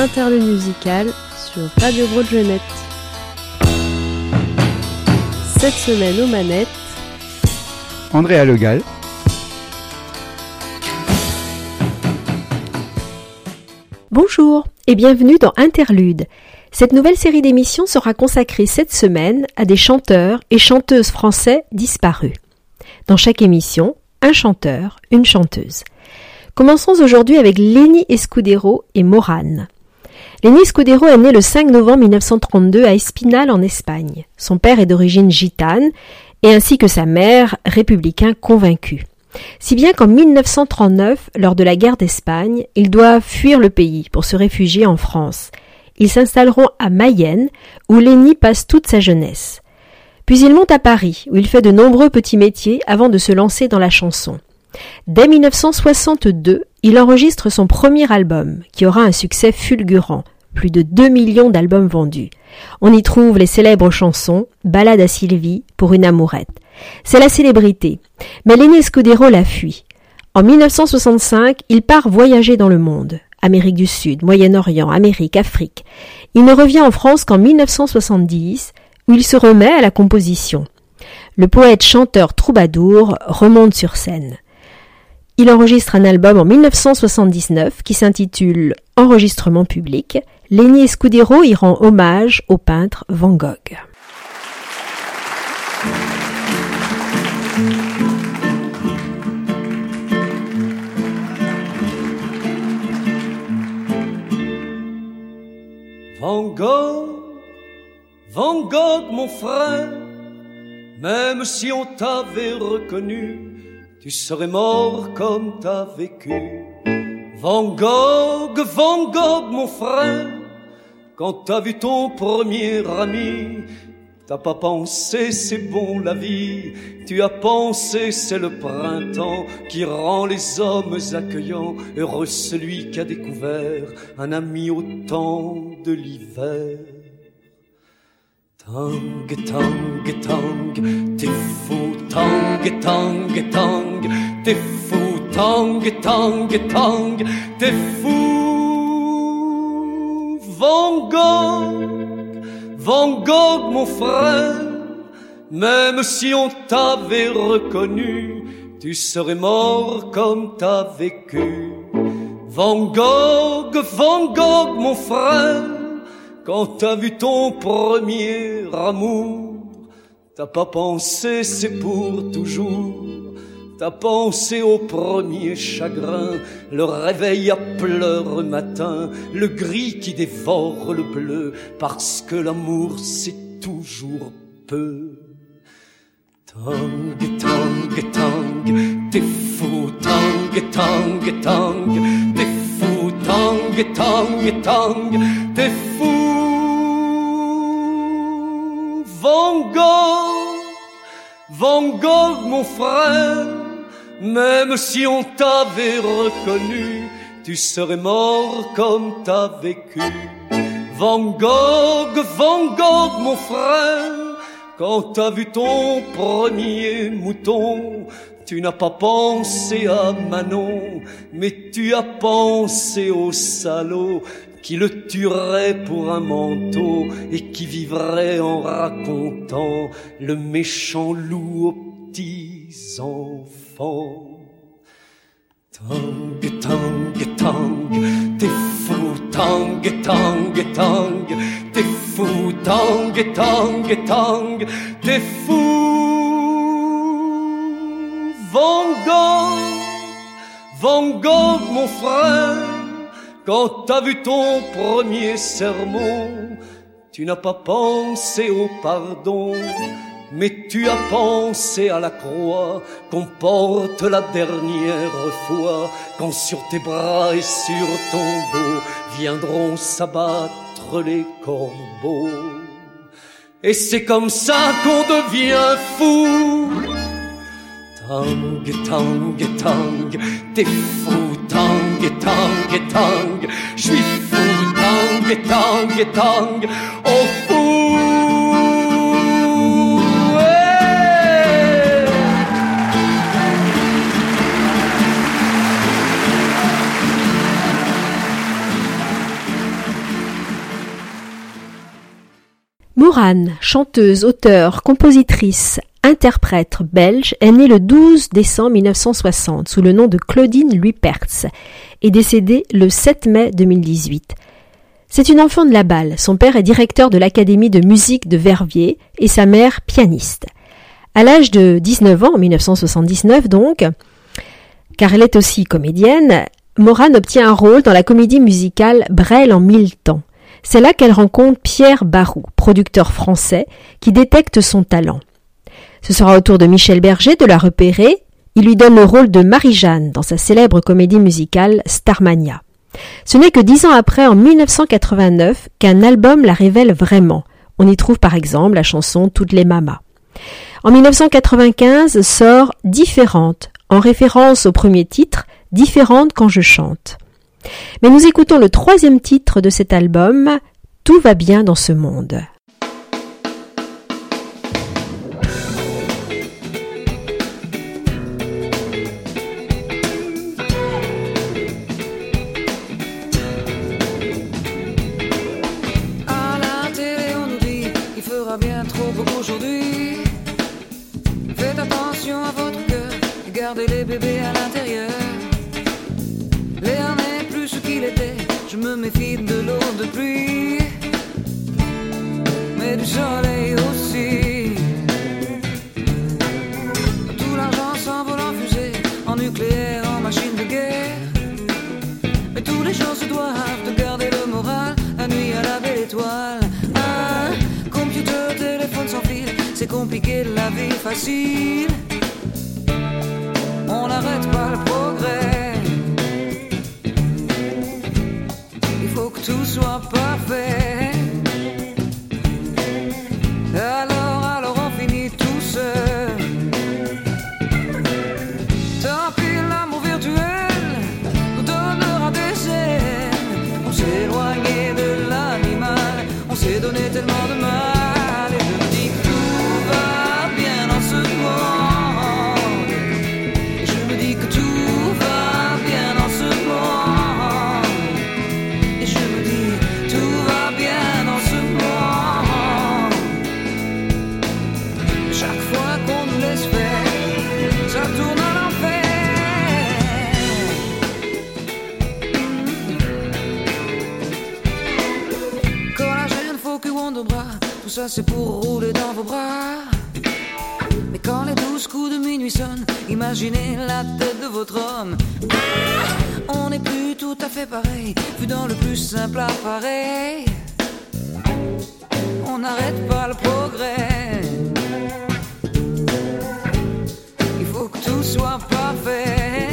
Interlude musical sur Radio Broadgenette. Cette semaine aux manettes, Andrea Legal. Bonjour et bienvenue dans Interlude. Cette nouvelle série d'émissions sera consacrée cette semaine à des chanteurs et chanteuses français disparus. Dans chaque émission, un chanteur, une chanteuse. Commençons aujourd'hui avec Lenny Escudero et Morane. Lenny Escudero est né le 5 novembre 1932 à Espinal en Espagne. Son père est d'origine gitane et ainsi que sa mère, républicain convaincu. Si bien qu'en 1939, lors de la guerre d'Espagne, ils doivent fuir le pays pour se réfugier en France. Ils s'installeront à Mayenne, où Lenny passe toute sa jeunesse. Puis il monte à Paris, où il fait de nombreux petits métiers avant de se lancer dans la chanson. Dès 1962, il enregistre son premier album, qui aura un succès fulgurant, plus de 2 millions d'albums vendus. On y trouve les célèbres chansons « Ballade à Sylvie » pour une amourette. C'est la célébrité, mais Lenny Escudero la fuit. En 1965, il part voyager dans le monde, Amérique du Sud, Moyen-Orient, Amérique, Afrique. Il ne revient en France qu'en 1970, où il se remet à la composition. Le poète chanteur troubadour remonte sur scène. Il enregistre un album en 1979 qui s'intitule « Enregistrement public ». Lenny Escudero y rend hommage au peintre Van Gogh. Van Gogh, mon frère, même si on t'avait reconnu, tu serais mort comme t'as vécu. Van Gogh, mon frère, quand t'as vu ton premier ami, t'as pas pensé c'est bon la vie, tu as pensé c'est le printemps qui rend les hommes accueillants, heureux celui qui a découvert un ami au temps de l'hiver. Tang, tang, tang, t'es fou, tang, tang, tang, t'es fou, tang, tang, tang, t'es fou. Van Gogh, mon frère, même si on t'avait reconnu, tu serais mort comme t'as vécu. Van Gogh, mon frère, quand t'as vu ton premier amour, t'as pas pensé c'est pour toujours. T'as pensé au premier chagrin, le réveil à pleurs matin, le gris qui dévore le bleu, parce que l'amour c'est toujours peu. Tang, tang, tang, t'es fou, tang, tang, tang, t'es fou, tang, tang, tang, t'es fou. Van Gogh, mon frère, même si on t'avait reconnu, tu serais mort comme t'as vécu. Van Gogh, mon frère, quand t'as vu ton premier mouton, tu n'as pas pensé à Manon, mais tu as pensé au salaud qui le tuerait pour un manteau et qui vivrait en racontant le méchant loup aux petits enfants. Tang, tang, tang, t'es fou, tang, tang, tang, t'es fou, tang, tang, tang, t'es fou. Van Gogh, mon frère, quand t'as vu ton premier sermon, tu n'as pas pensé au pardon, mais tu as pensé à la croix qu'on porte la dernière fois, quand sur tes bras et sur ton dos viendront s'abattre les corbeaux. Et c'est comme ça qu'on devient fou. Tang, tang, tang, t'es fou, tang, tang, tang, j'suis fou, tang, tang, tang, oh fou. Morane, chanteuse, auteure, compositrice, interprète belge, est née le 12 décembre 1960 sous le nom de Claudine Luypertz et décédée le 7 mai 2018. C'est une enfant de la Balle. Son père est directeur de l'Académie de musique de Verviers et sa mère pianiste. À l'âge de 19 ans, en 1979 donc, car elle est aussi comédienne, Morane obtient un rôle dans la comédie musicale Brel en 1000 temps. C'est là qu'elle rencontre Pierre Barou, producteur français, qui détecte son talent. Ce sera au tour de Michel Berger de la repérer. Il lui donne le rôle de Marie-Jeanne dans sa célèbre comédie musicale Starmania. Ce n'est que 10 ans après, en 1989, qu'un album la révèle vraiment. On y trouve par exemple la chanson Toutes les mamas. En 1995 sort Différente, en référence au premier titre, Différente quand je chante. Mais nous écoutons le 3e titre de cet album, Tout va bien dans ce monde. À la télé on nous dit qu'il fera bien trop beau aujourd'hui. Faites attention à votre cœur et gardez les bébés à l'intérieur. L'air n'est plus ce qu'il était, je me méfie de l'eau de pluie, mais du soleil aussi. Tout l'argent s'envole en fusée, en nucléaire, en machine de guerre. Mais tous les gens se doivent de garder le moral, la nuit à la belle étoile. Un computer, téléphone sans fil, c'est compliqué de la vie facile. On n'arrête pas le progrès. Faut que tout soit parfait. Alors on finit tout seul. Tant pis, l'amour virtuel nous donnera des ailes. On s'est éloigné de l'animal, on s'est donné tellement de mal. Et je me dis que tout va bien dans ce monde. Et je me dis que tout va bien dans ce monde. Ça tourne à l'enfer. Collagène, faux cul, Wonderbra, tout ça c'est pour rouler dans vos bras. Mais quand les 12 coups de minuit sonnent, imaginez la tête de votre homme. On n'est plus tout à fait pareil, vu dans le plus simple appareil. On n'arrête pas le progrès. Faut que tout soit parfait.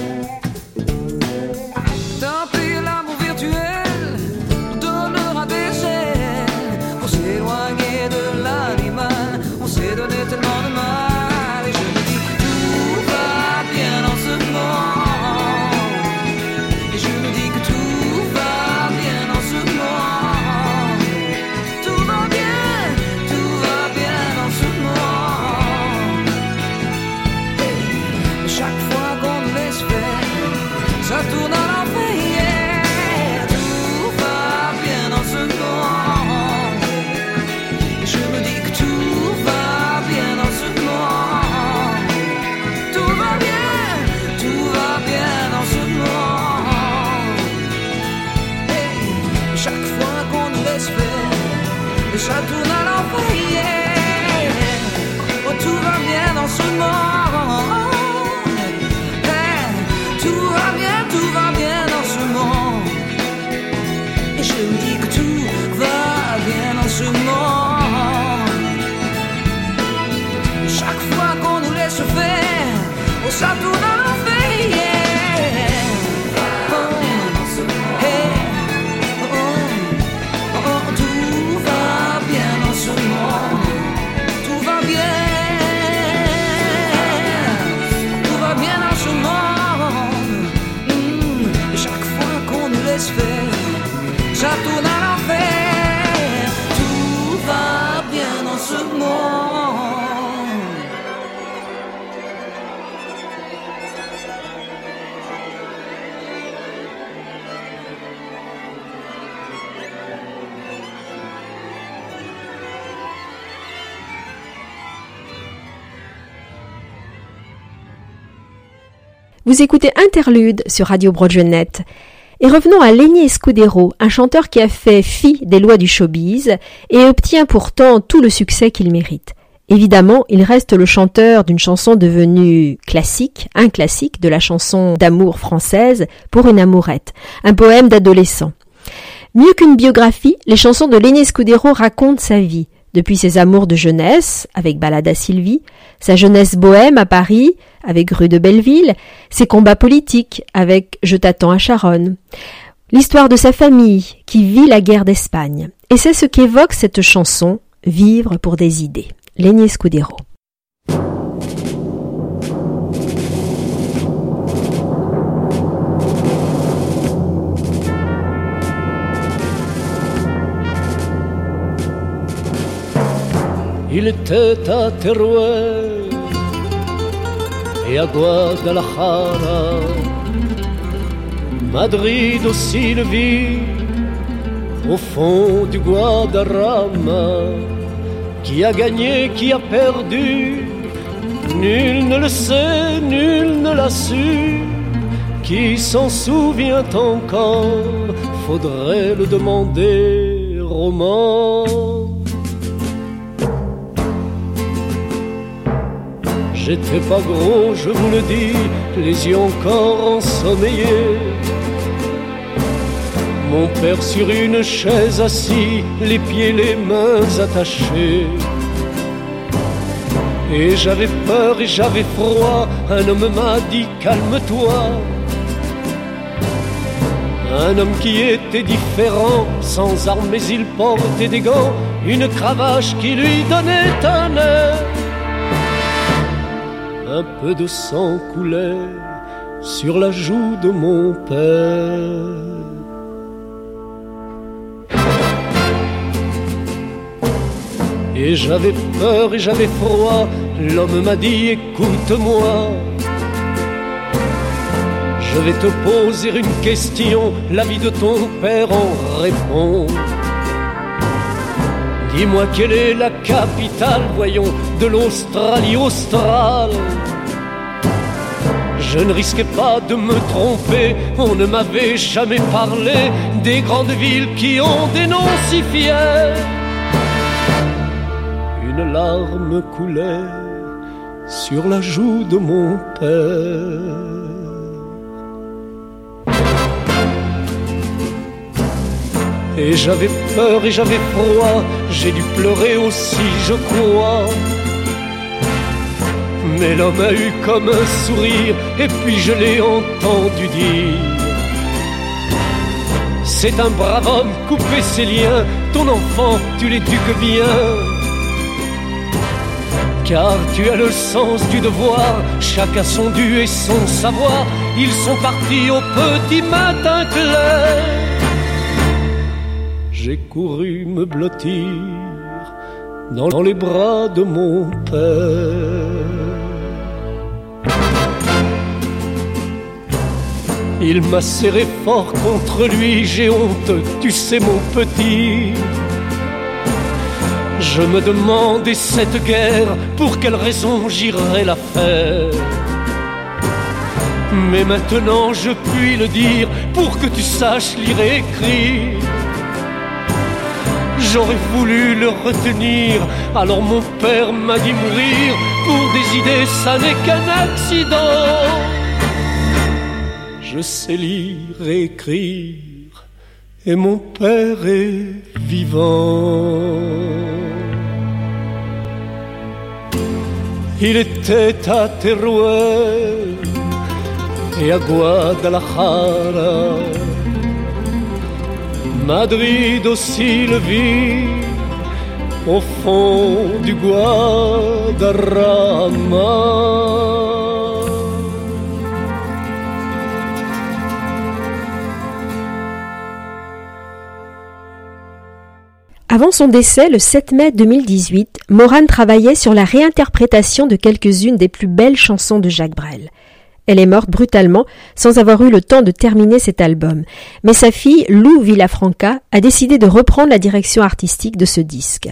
Tant pis, l'amour virtuel nous donnera des ailes. On s'est éloigné de l'animal, on s'est donné tellement de mal. Et je me dis que tout va bien dans ce monde. Et je me dis que tout va bien dans ce monde. Tout va bien dans ce monde. Chaque fois qu'on nous laisse faire, ça tourne à l'enfer. Yeah. Tout va bien dans ce monde. Et je me dis que tout va bien dans ce monde. Tout va bien dans ce monde. Hey. Chaque fois qu'on nous laisse faire, ça tourne à l'enfer. Yeah. Oh, tout va bien dans ce monde. Tout va bien dans ce monde. Et je me dis que tout va bien dans ce monde. Chaque fois qu'on nous laisse faire, oh, ça tourne à l'enfer. Yeah. Oh, hey. Oh, tout va bien dans ce monde. Tout va bien dans ce monde. Faire, ça tourne à l'enfer. Tout va bien dans ce monde. Vous écoutez Interlude sur Radio Broadway.net. Et revenons à Lenny Escudero, un chanteur qui a fait fi des lois du showbiz et obtient pourtant tout le succès qu'il mérite. Évidemment, il reste le chanteur d'une chanson devenue classique, un classique de la chanson d'amour française, Pour une amourette, un poème d'adolescent. Mieux qu'une biographie, les chansons de Lenny Escudero racontent sa vie, depuis ses amours de jeunesse, avec Ballade à Sylvie, sa jeunesse bohème à Paris, avec Rue de Belleville, ses combats politiques, avec Je t'attends à Charonne, l'histoire de sa famille, qui vit la guerre d'Espagne. Et c'est ce qu'évoque cette chanson, Vivre pour des idées. Lenny Escudero. Il était à Teruel et à Guadalajara, Madrid aussi le vit, au fond du Guadarrama. Qui a gagné, qui a perdu, nul ne le sait, nul ne l'a su. Qui s'en souvient encore, faudrait le demander au Mans. J'étais pas gros, je vous le dis, les yeux encore ensommeillés. Mon père sur une chaise assis, les pieds, les mains attachés. Et j'avais peur et j'avais froid, un homme m'a dit calme-toi. Un homme qui était différent, sans armes mais il portait des gants, une cravache qui lui donnait un air. Un peu de sang coulait sur la joue de mon père. Et j'avais peur et j'avais froid, l'homme m'a dit écoute-moi. Je vais te poser une question, la vie de ton père en répond. Dis-moi quelle est la capitale, voyons, de l'Australie australe. Je ne risquais pas de me tromper, on ne m'avait jamais parlé des grandes villes qui ont des noms si fiers. Une larme coulait sur la joue de mon père. Et j'avais peur et j'avais froid, j'ai dû pleurer aussi, je crois. Mais l'homme a eu comme un sourire, et puis je l'ai entendu dire: c'est un brave homme, couper ses liens, ton enfant, tu l'éduques bien. Car tu as le sens du devoir, chacun son dû et son savoir. Ils sont partis au petit matin clair. J'ai couru me blottir dans les bras de mon père. Il m'a serré fort contre lui, j'ai honte, tu sais mon petit. Je me demandais cette guerre, pour quelle raison j'irais la faire. Mais maintenant je puis le dire, pour que tu saches lire et écrire. J'aurais voulu le retenir, alors mon père m'a dit mourir. Pour des idées, ça n'est qu'un accident. Je sais lire et écrire, et mon père est vivant. Il était à Teruel et à Guadalajara, Madrid aussi le vit, au fond du Guadarrama. Avant son décès, le 7 mai 2018, Morane travaillait sur la réinterprétation de quelques-unes des plus belles chansons de Jacques Brel. Elle est morte brutalement, sans avoir eu le temps de terminer cet album. Mais sa fille, Lou Villafranca, a décidé de reprendre la direction artistique de ce disque.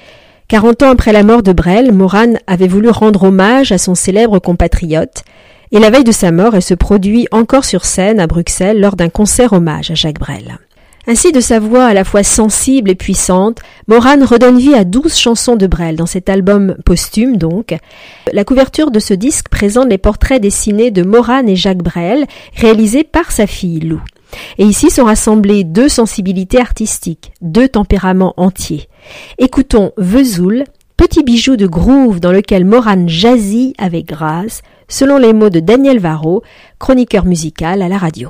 40 ans après la mort de Brel, Morane avait voulu rendre hommage à son célèbre compatriote, Et la veille de sa mort, elle se produit encore sur scène à Bruxelles lors d'un concert hommage à Jacques Brel. Ainsi, de sa voix à la fois sensible et puissante, Morane redonne vie à 12 chansons de Brel dans cet album posthume donc. La couverture de ce disque présente les portraits dessinés de Morane et Jacques Brel, réalisés par sa fille Lou. Et ici sont rassemblées 2 sensibilités artistiques, 2 tempéraments entiers. Écoutons Vesoul, petit bijou de groove dans lequel Morane jazzit avec grâce, selon les mots de Daniel Varro, chroniqueur musical à la radio.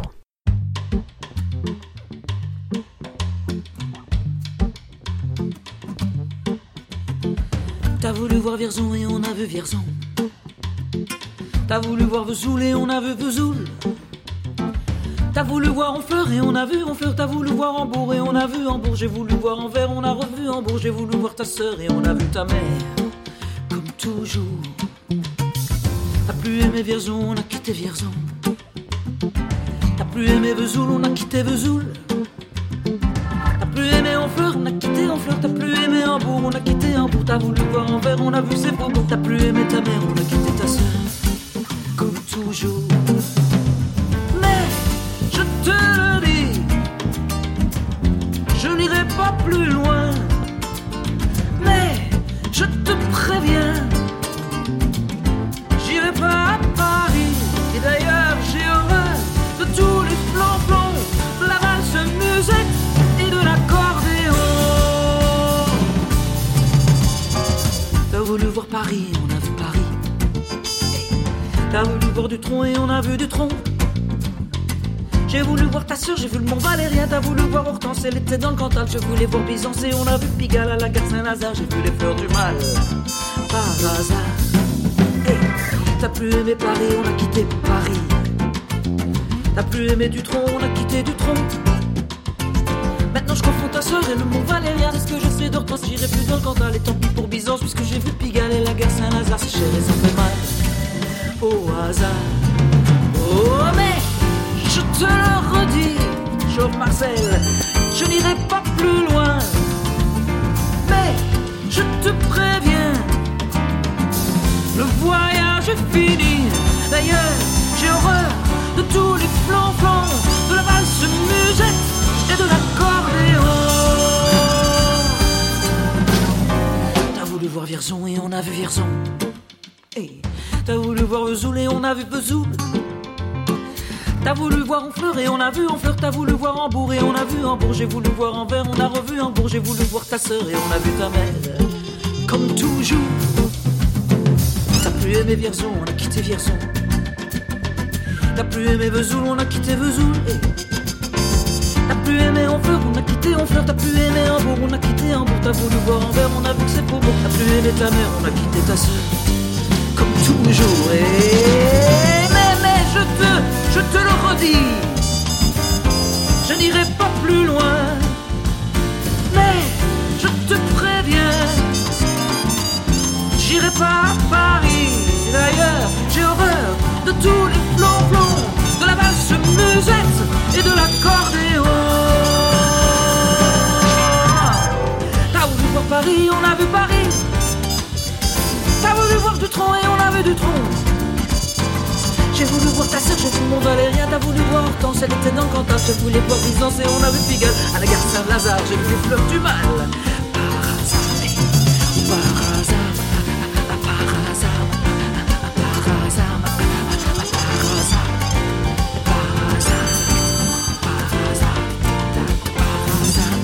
T'as voulu voir Vierzon et on a vu Vierzon. T'as voulu voir Vesoul et on a vu Vesoul. T'as voulu voir Honfleur et on a vu Honfleur. T'as voulu voir Hambourg et on a vu Hambourg. J'ai voulu voir Anvers, on a revu Hambourg. J'ai voulu voir ta sœur et on a vu ta mère. Comme toujours. T'as plus aimé Vierzon, on a quitté Vierzon. T'as plus aimé Vesoul, on a quitté Vesoul. T'as plus aimé Honfleur, on a quitté Honfleur. T'as plus aimé Hambourg, on a quitté Hambourg. T'as voulu voir Anvers, on a vu ses beaux. T'as plus aimé ta mère, on a quitté ta sœur. Comme toujours. Mais je te le dis, je n'irai pas plus loin. Mais je te préviens, j'irai pas à Paris. Et d'ailleurs j'ai horreur de tous les plans-plans, de la valse musette et de l'accordéon. T'as voulu voir Paris, on a vu Paris. T'as voulu voir Dutronc et on a vu Dutronc. J'ai voulu voir ta sœur, j'ai vu le Mont Valérien. T'as voulu voir Hortense, elle était dans le Cantal. Je voulais voir Byzance et on a vu Pigalle à la gare Saint-Lazare. J'ai vu les fleurs du mal, par hasard. Hey, t'as plus aimé Paris, on a quitté Paris. T'as plus aimé Dutronc, on a quitté Dutronc. Maintenant je confonds ta sœur et le Mont Valérien. C'est ce que je sais d'Hortense, j'irai plus dans le Cantal. Et tant pis pour Byzance, puisque j'ai vu Pigalle et la gare Saint-Lazare. C'est cher et ça fait mal, au hasard. Oh mais je te le redis, Chauve Marcel, je n'irai pas plus loin. Mais je te préviens, le voyage est fini. D'ailleurs, j'ai horreur de tous les flancs-flancs, de la valse musette et de l'accordéon. T'as voulu voir Vierzon et on a vu Vierzon. Hey, t'as voulu voir Vesoul et on a vu Vesoul. T'as voulu voir Honfleur et on a vu Honfleur. T'as voulu voir Hambourg et on a vu Hambourg. J'ai voulu voir Anvers, on a revu Hambourg. J'ai voulu voir ta sœur et on a vu ta mère. Comme toujours. T'as plus aimé Vierzon, on a quitté Vierzon. T'as plus aimé Vesoul, on a quitté Vesoul. T'as plus aimé Honfleur, on a quitté Honfleur. T'as plus aimé Hambourg, on a quitté Hambourg. T'as voulu voir Anvers, on a vu que c'est beau. T'as plus aimé ta mère, on a quitté ta sœur. Comme toujours. Mais je te le redis, je n'irai pas plus loin. Mais je te préviens, j'irai pas à Paris. D'ailleurs, j'ai horreur de tous les plans-plans, de la valse musette et de l'accordéon. T'as voulu voir Paris, on a vu Paris. T'as voulu voir Dutronc et on a vu Dutronc. J'ai voulu voir ta sœur, j'ai vu mon Valérien. T'as voulu voir Hortense, elle était dans le Cantal. Je voulais voir Byzance et on a vu Pigalle à la gare Saint-Lazare. J'ai vu les fleurs du mal, par hasard, par hasard, par hasard, par hasard, par hasard, par hasard, par hasard, par hasard.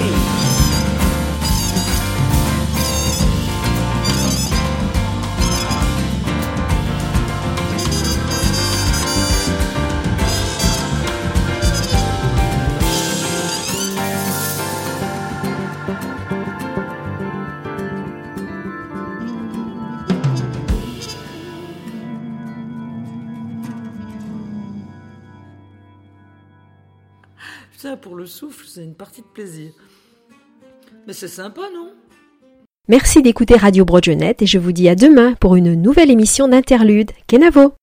Ça, pour le souffle, c'est une partie de plaisir. Mais c'est sympa, non ? Merci d'écouter Radio Broadionet et je vous dis à demain pour une nouvelle émission d'Interlude. Kenavo!